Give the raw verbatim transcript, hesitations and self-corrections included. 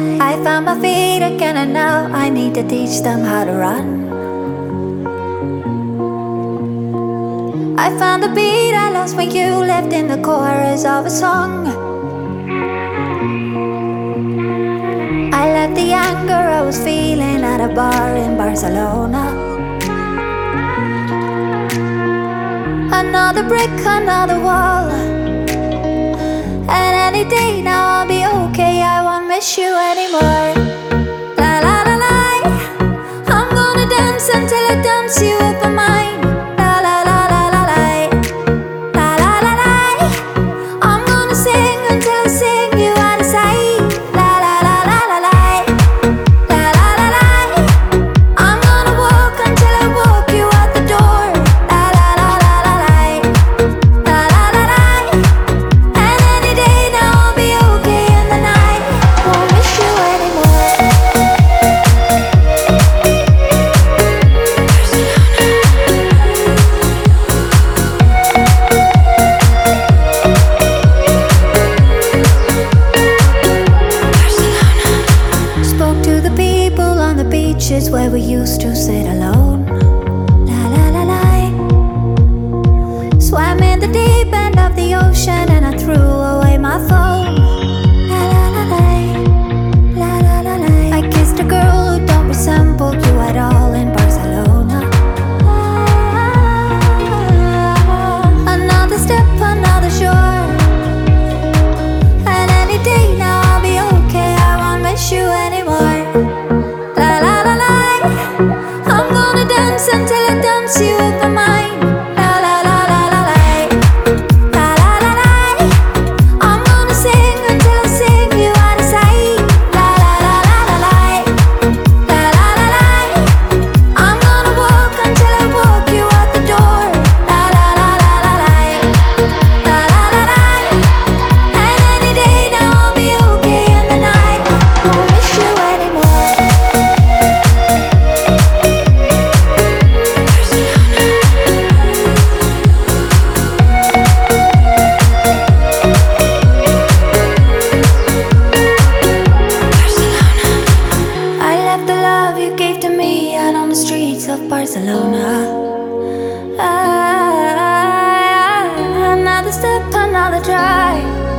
I found my feet again and now I need to teach them how to run. I found the beat I lost when you left in the chorus of a song. I left the anger I was feeling at a bar in Barcelona. Another brick, another wall. And any day now I'll be okay, I won't miss you anymore. La la la la, I'm gonna dance until I dance you up on mine. La la la la la la, la la la la, I'm gonna sing until I sing you out of sight. La la la la la la, la la la la, I'm gonna walk until I walk you out the door. La la la la la la, la la la la, and any day now I'll be okay in the night. Won't miss you anymore. Spoke to the people on the beaches where we used to sit alone. La la la la. Swam in the deep end of the ocean and I threw away my phone. La la la la. La la la la. I kissed a girl who don't resemble you at all in Barcelona. Another step, another shore. And any day now I'll be okay, I won't miss you anymore. La la la la, I'm gonna dance until I dance you up on mine. La la la la la la, la la la la, I'm gonna sing until I sing you out of sight. La la la la la la, la la la la, I'm gonna walk until I walk you out the door. La la la la la la, la la la la, and any day now I'll be okay in the night. Won't miss you anymore. I left the love you gave to me out on the streets of Barcelona. Ah, another step, another try.